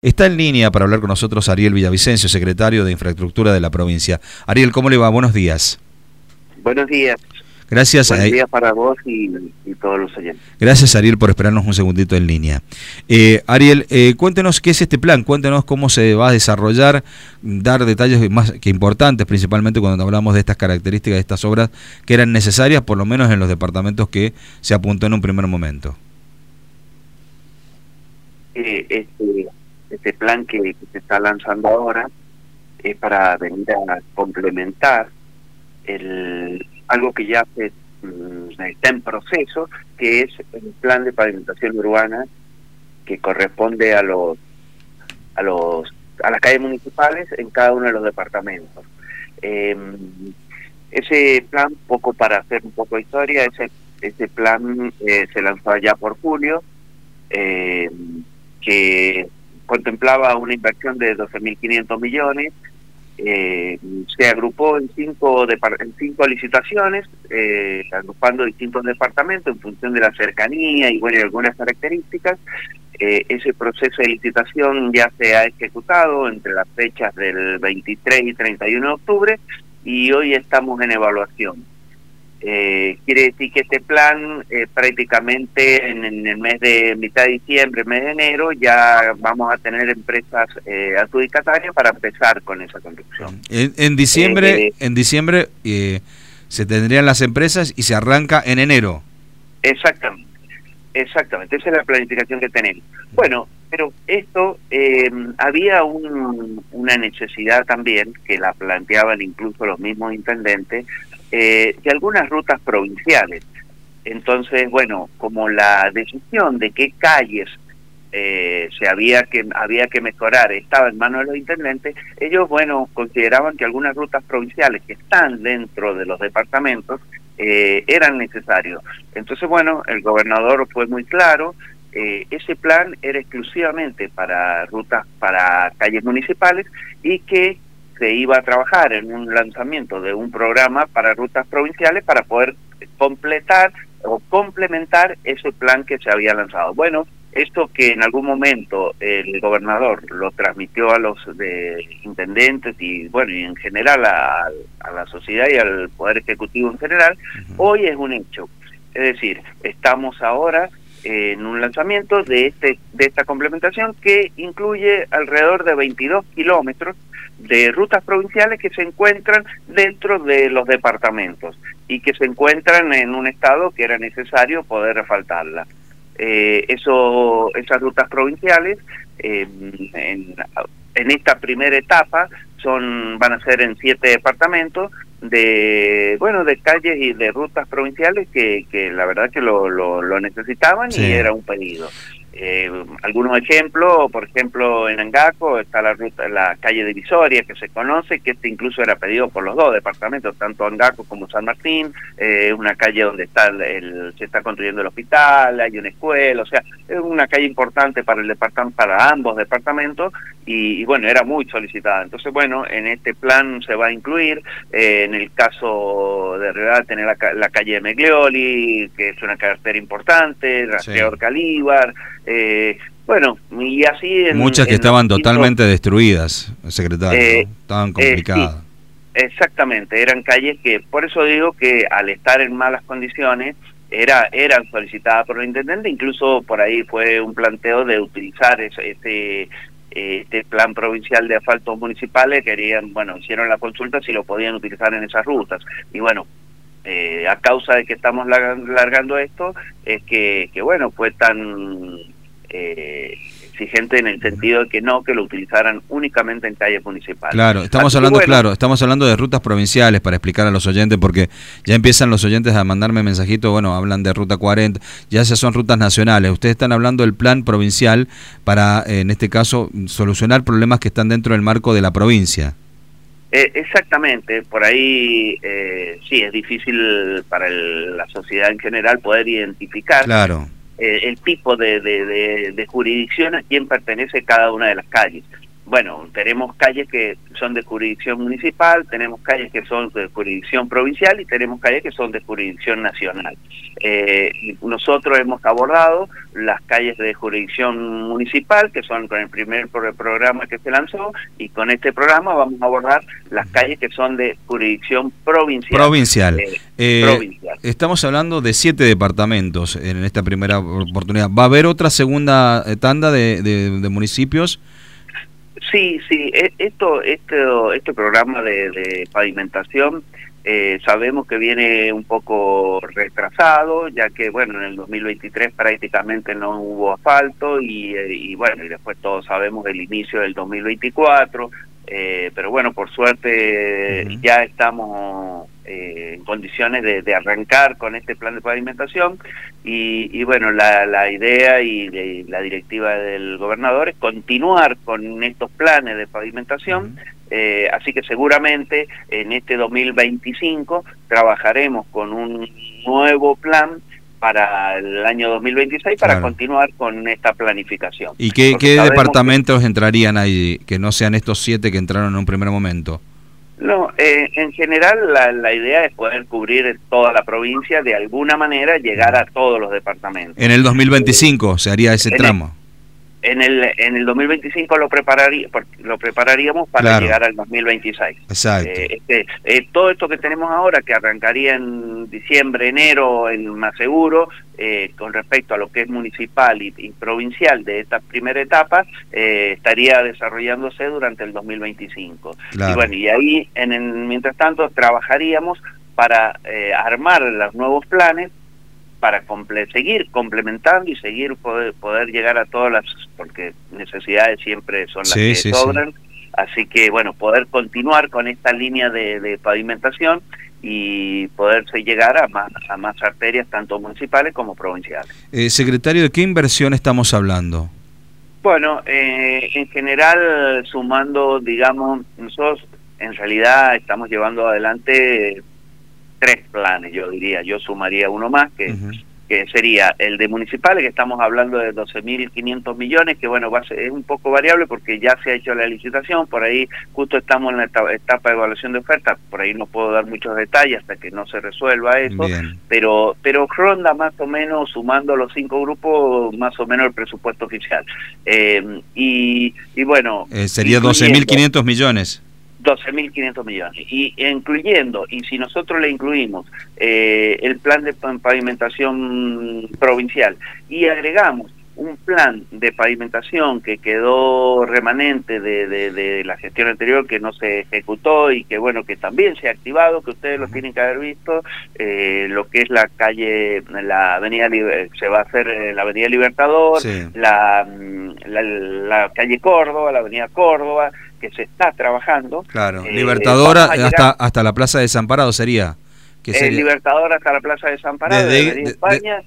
Está en línea para hablar con nosotros Ariel Villavicencio, secretario de Infraestructura de la provincia. Ariel, ¿cómo le va? Buenos días. Buenos días. Gracias. Buenos días para vos y todos los oyentes. Gracias, Ariel, por esperarnos un segundito en línea. Ariel, cuéntenos qué es este plan, cuéntenos cómo se va a desarrollar, dar detalles más que importantes, principalmente cuando hablamos de estas características, de estas obras que eran necesarias, por lo menos en los departamentos que se apuntó en un primer momento. Este plan que se está lanzando ahora es para venir a complementar algo que ya está en proceso, que es el plan de pavimentación urbana que corresponde a las calles municipales en cada uno de los departamentos. Ese plan, poco para hacer un poco de historia, ese plan se lanzó allá por julio, que contemplaba una inversión de 12.500 millones. Se agrupó en cinco licitaciones, agrupando distintos departamentos en función de la cercanía y bueno, algunas características. Ese proceso de licitación ya se ha ejecutado entre las fechas del 23 y 31 de octubre y hoy estamos en evaluación. Quiere decir que este plan prácticamente en el mes de mitad de diciembre, mes de enero, ya vamos a tener empresas adjudicatarias para empezar con esa construcción. En diciembre se tendrían las empresas y se arranca en enero. Exactamente, esa es la planificación que tenemos. Bueno, pero esto, había una necesidad también, que la planteaban incluso los mismos intendentes, de algunas rutas provinciales. Entonces, bueno, como la decisión de qué calles había que mejorar estaba en manos de los intendentes, ellos, bueno, consideraban que algunas rutas provinciales que están dentro de los departamentos eran necesarios. Entonces, bueno, el gobernador fue muy claro. Ese plan era exclusivamente para rutas, para calles municipales, y que se iba a trabajar en un lanzamiento de un programa para rutas provinciales para poder completar o complementar ese plan que se había lanzado. Bueno, esto que en algún momento el gobernador lo transmitió a los intendentes y bueno, y en general a la sociedad y al Poder Ejecutivo en general, hoy es un hecho. Es decir, estamos ahora en un lanzamiento de esta complementación que incluye alrededor de 22 kilómetros de rutas provinciales que se encuentran dentro de los departamentos y que se encuentran en un estado que era necesario poder asfaltarla. Esas rutas provinciales en esta primera etapa van a ser en 7 departamentos de calles y de rutas provinciales que la verdad que lo necesitaban. Sí. Y era un pedido. Algunos ejemplos, por ejemplo, en Angaco está la calle divisoria que se conoce, que incluso era pedido por los dos departamentos, tanto Angaco como San Martín. Una calle donde se está construyendo el hospital, hay una escuela, o sea, es una calle importante para para ambos departamentos y bueno, era muy solicitada. Entonces, bueno, en este plan se va a incluir, en el caso de Rivadavia, tener la calle de Meglioli, que es una carretera importante, Rastreador sí. Calíbar. Bueno, y así muchas que estaban totalmente destruidas, secretario, ¿no? Estaban complicadas. Sí, exactamente, eran calles que, por eso digo que al estar en malas condiciones eran solicitadas por el intendente. Incluso por ahí fue un planteo de utilizar este plan provincial de asfaltos municipales. Hicieron la consulta si lo podían utilizar en esas rutas, y bueno, a causa de que estamos largando esto, es que bueno, fue tan exigente en el sentido de que lo utilizaran únicamente en calles municipales. Claro, estamos hablando de rutas provinciales, para explicar a los oyentes, porque ya empiezan los oyentes a mandarme mensajitos, bueno, hablan de ruta 40, ya esas son rutas nacionales. Ustedes están hablando del plan provincial para, en este caso, solucionar problemas que están dentro del marco de la provincia. Exactamente, por ahí sí, es difícil para la sociedad en general poder identificar. Claro. El tipo de jurisdicción a quien pertenece cada una de las calles. bueno, tenemos calles que son de jurisdicción municipal, tenemos calles que son de jurisdicción provincial y tenemos calles que son de jurisdicción nacional. Nosotros hemos abordado las calles de jurisdicción municipal, que son con el primer programa que se lanzó, y con este programa vamos a abordar las calles que son de jurisdicción provincial. Provincial. Provincial. Estamos hablando de 7 departamentos en esta primera oportunidad. ¿Va a haber otra segunda tanda de municipios? Sí, este programa de pavimentación sabemos que viene un poco retrasado, ya que bueno, en el 2023 prácticamente no hubo asfalto y bueno, y después todos sabemos el inicio del 2024, pero bueno, por suerte ya estamos en condiciones de arrancar con este plan de pavimentación y bueno, la idea y la directiva del gobernador es continuar con estos planes de pavimentación. Así que seguramente en este 2025 trabajaremos con un nuevo plan para el año 2026 para continuar con esta planificación. ¿Y qué departamentos entrarían ahí, que no sean estos 7 que entraron en un primer momento? No, en general la idea es poder cubrir toda la provincia, de alguna manera llegar a todos los departamentos. En el 2025 se haría ese tramo. En el 2025 lo prepararíamos para llegar al 2026. Exacto. Todo esto que tenemos ahora, que arrancaría en diciembre, enero, el más seguro, con respecto a lo que es municipal y provincial de esta primera etapa, estaría desarrollándose durante el 2025. Claro. Y bueno, y ahí, mientras tanto, trabajaríamos para armar los nuevos planes, para seguir complementando y seguir poder llegar a todas las, porque necesidades siempre son las que sobran, así que bueno, poder continuar con esta línea de pavimentación y poderse llegar a más arterias, tanto municipales como provinciales. Secretario, ¿de qué inversión estamos hablando? Bueno, en general, sumando, digamos, nosotros en realidad estamos llevando adelante 3 planes, yo diría. Yo sumaría uno más, que sería el de municipales, que estamos hablando de 12.500 millones, que bueno, es un poco variable porque ya se ha hecho la licitación, por ahí justo estamos en la etapa de evaluación de oferta, por ahí no puedo dar muchos detalles hasta que no se resuelva eso, pero ronda más o menos, sumando los 5 grupos, más o menos el presupuesto oficial. Y bueno... sería 12.500 millones. 12.500 millones, y incluyendo, y si nosotros le incluimos el plan de pavimentación provincial y agregamos un plan de pavimentación que quedó remanente de la gestión anterior, que no se ejecutó y que bueno, que también se ha activado, que ustedes lo tienen que haber visto, lo que es la calle, la avenida, se va a hacer la avenida Libertador, la calle Córdoba, la avenida Córdoba, que se está trabajando. Claro, Libertador hasta la Plaza de Desamparado sería. Libertador hasta la Plaza de Desamparado, desde España,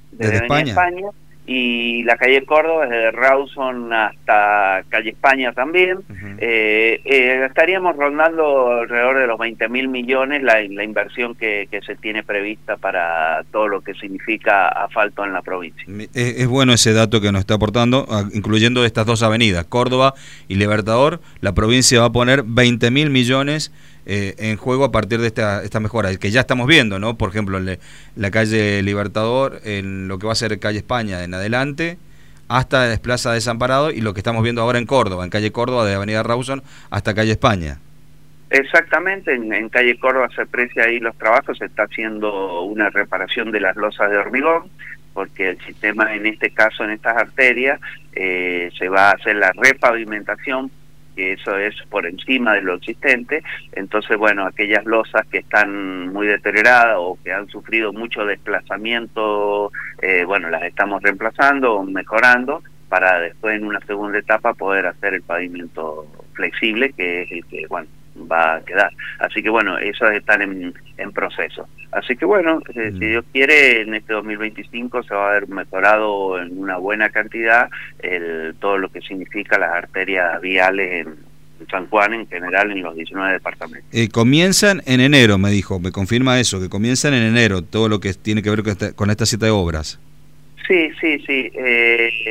y la calle Córdoba desde Rawson hasta calle España también. Estaríamos rondando alrededor de los 20.000 millones la inversión que se tiene prevista para todo lo que significa asfalto en la provincia. Es bueno ese dato que nos está aportando, incluyendo estas 2 avenidas, Córdoba y Libertador. La provincia va a poner 20.000 millones en juego a partir de esta mejora, que ya estamos viendo, ¿no? Por ejemplo, la calle Libertador, en lo que va a ser calle España en adelante, hasta Plaza Desamparado, y lo que estamos viendo ahora en Córdoba, en calle Córdoba, de avenida Rawson hasta calle España. Exactamente, en calle Córdoba se aprecia ahí los trabajos, se está haciendo una reparación de las losas de hormigón, porque el sistema, en este caso, en estas arterias, se va a hacer la repavimentación, que eso es por encima de lo existente. Entonces, bueno, aquellas losas que están muy deterioradas o que han sufrido mucho desplazamiento, bueno, las estamos reemplazando o mejorando para después, en una segunda etapa, poder hacer el pavimento flexible, que es el que, bueno, va a quedar. Así que bueno, esos están en proceso. Así que bueno, si Dios quiere, en este 2025 se va a haber mejorado en una buena cantidad todo lo que significa las arterias viales en San Juan, en general, en los 19 departamentos. Comienzan en enero, me dijo, me confirma eso, que comienzan en enero todo lo que tiene que ver con estas 7 obras. Sí.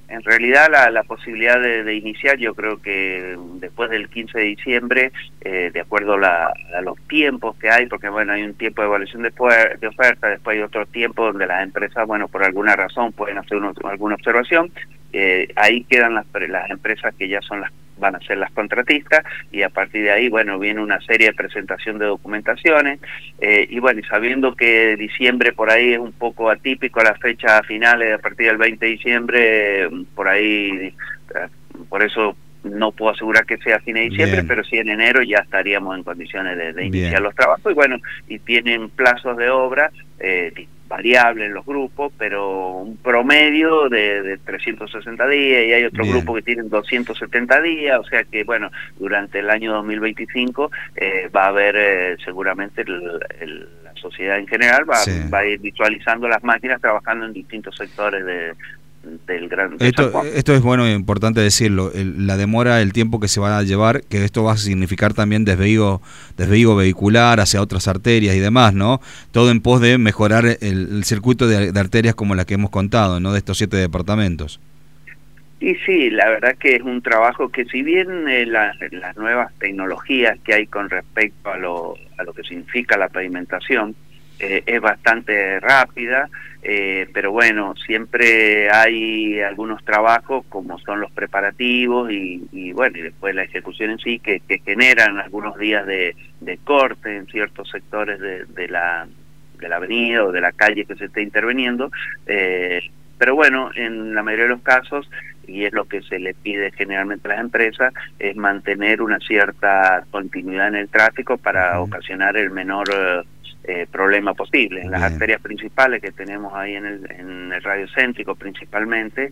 En realidad la posibilidad de iniciar, yo creo que después del 15 de diciembre, de acuerdo a los tiempos que hay, porque bueno, hay un tiempo de evaluación de oferta, después hay otro tiempo donde las empresas, bueno, por alguna razón pueden hacer alguna observación, ahí quedan las empresas que ya van a ser las contratistas, y a partir de ahí, bueno, viene una serie de presentación de documentaciones, y bueno, y sabiendo que diciembre por ahí es un poco atípico, las fechas finales a partir del 20 de diciembre, por ahí, por eso no puedo asegurar que sea a fin de diciembre, bien, pero sí en enero ya estaríamos en condiciones de iniciar los trabajos, y bueno, y tienen plazos de obra, variable en los grupos, pero un promedio de 360 días, y hay otros grupos que tienen 270 días, o sea que bueno, durante el año 2025 va a haber seguramente la sociedad en general va a ir visualizando las máquinas trabajando en distintos sectores del gran esto es bueno e importante decirlo, la demora, el tiempo que se va a llevar, que esto va a significar también desvío vehicular hacia otras arterias y demás, ¿no? Todo en pos de mejorar el circuito de arterias como la que hemos contado, ¿no? De estos 7 departamentos. Y sí, la verdad que es un trabajo que, si bien las nuevas tecnologías que hay con respecto a lo que significa la pavimentación es bastante rápida, pero bueno, siempre hay algunos trabajos como son los preparativos y bueno, y después la ejecución en sí que generan algunos días de corte en ciertos sectores de la avenida o de la calle que se esté interviniendo, pero bueno, en la mayoría de los casos, y es lo que se le pide generalmente a las empresas, es mantener una cierta continuidad en el tráfico para ocasionar el menor problema posible. En las arterias principales que tenemos ahí en el radio céntrico principalmente,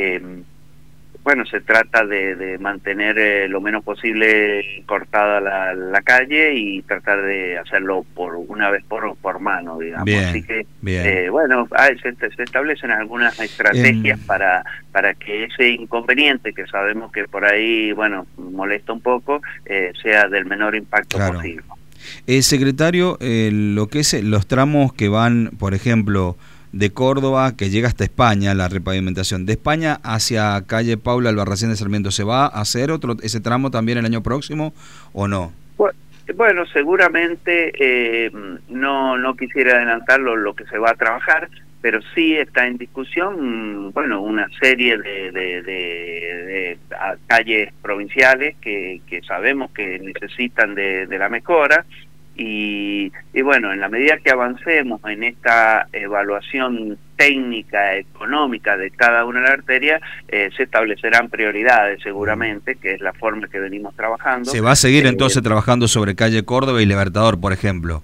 bueno, se trata de mantener lo menos posible cortada la calle y tratar de hacerlo una vez por mano, digamos. Bien, así que, bien. bueno, se establecen algunas estrategias para que ese inconveniente, que sabemos que por ahí, bueno, molesta un poco, sea del menor impacto posible. Secretario, lo que es los tramos que van, por ejemplo, de Córdoba, que llega hasta España, la repavimentación, de España hacia calle Paula Albarracín de Sarmiento, ¿se va a hacer ese tramo también el año próximo o no? Bueno, seguramente no quisiera adelantar lo que se va a trabajar, pero sí está en discusión, bueno, una serie de calles provinciales que sabemos que necesitan de la mejora, y bueno, en la medida que avancemos en esta evaluación técnica, económica de cada una de las arterias, se establecerán prioridades seguramente, que es la forma que venimos trabajando. ¿Se va a seguir entonces trabajando sobre calle Córdoba y Libertador, por ejemplo?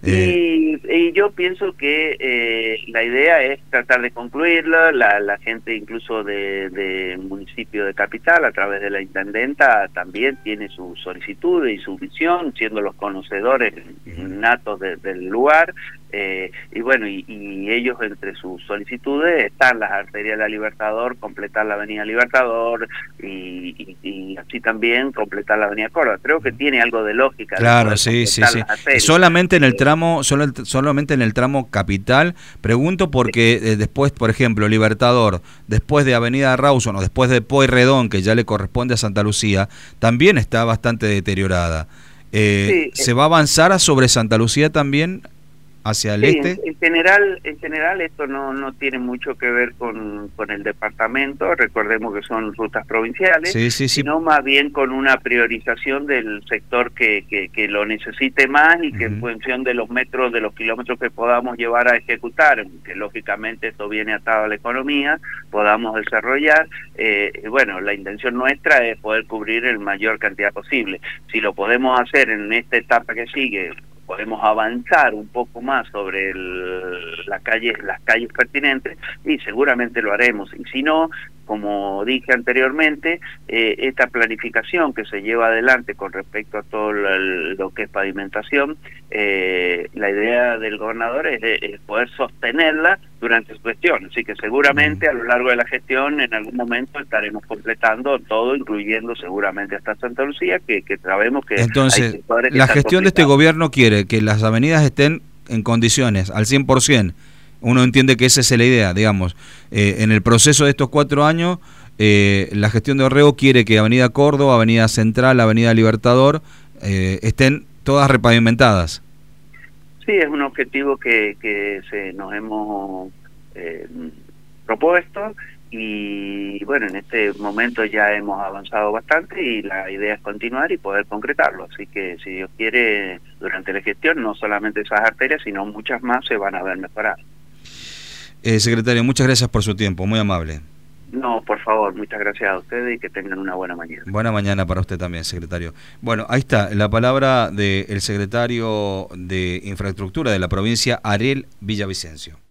Y yo pienso que la idea es tratar de concluirla. La gente incluso del municipio de Capital, a través de la intendenta, también tiene su solicitud y su visión, siendo los conocedores natos del lugar. Y bueno, y ellos entre sus solicitudes están las arterias de la Libertador, completar la avenida Libertador y así también completar la avenida Córdoba. Creo que tiene algo de lógica. Claro, sí. Solamente en el tramo, solamente en el tramo Capital, pregunto porque después, por ejemplo, Libertador, después de Avenida Rawson o después de Pueyrredón, que ya le corresponde a Santa Lucía, también está bastante deteriorada. ¿Se va a avanzar sobre Santa Lucía también? ¿Hacia el este? En general esto no tiene mucho que ver con el departamento. Recordemos que son rutas provinciales, sino más bien con una priorización del sector que lo necesite más y que en función de los metros, de los kilómetros que podamos llevar a ejecutar, que lógicamente esto viene atado a la economía, podamos desarrollar. Bueno, la intención nuestra es poder cubrir el mayor cantidad posible. Si lo podemos hacer en esta etapa que sigue, podemos avanzar un poco más sobre las calles pertinentes, y seguramente lo haremos. Y si no, como dije anteriormente, esta planificación que se lleva adelante con respecto a todo lo que es pavimentación, la idea del gobernador es poder sostenerla durante su gestión. Así que seguramente a lo largo de la gestión en algún momento estaremos completando todo, incluyendo seguramente hasta Santa Lucía, que sabemos que entonces, hay sectores que la gestión de este gobierno quiere que las avenidas estén en condiciones al 100%, Uno entiende que esa es la idea, digamos. En el proceso de estos 4 años, la gestión de Orrego quiere que Avenida Córdoba, Avenida Central, Avenida Libertador estén todas repavimentadas. Sí, es un objetivo que nos hemos propuesto, y bueno, en este momento ya hemos avanzado bastante y la idea es continuar y poder concretarlo. Así que si Dios quiere, durante la gestión no solamente esas arterias, sino muchas más se van a ver mejoradas. Secretario, muchas gracias por su tiempo, muy amable. No, por favor, muchas gracias a ustedes y que tengan una buena mañana. Buena mañana para usted también, secretario. Bueno, ahí está la palabra del secretario de Infraestructura de la provincia, Ariel Villavicencio.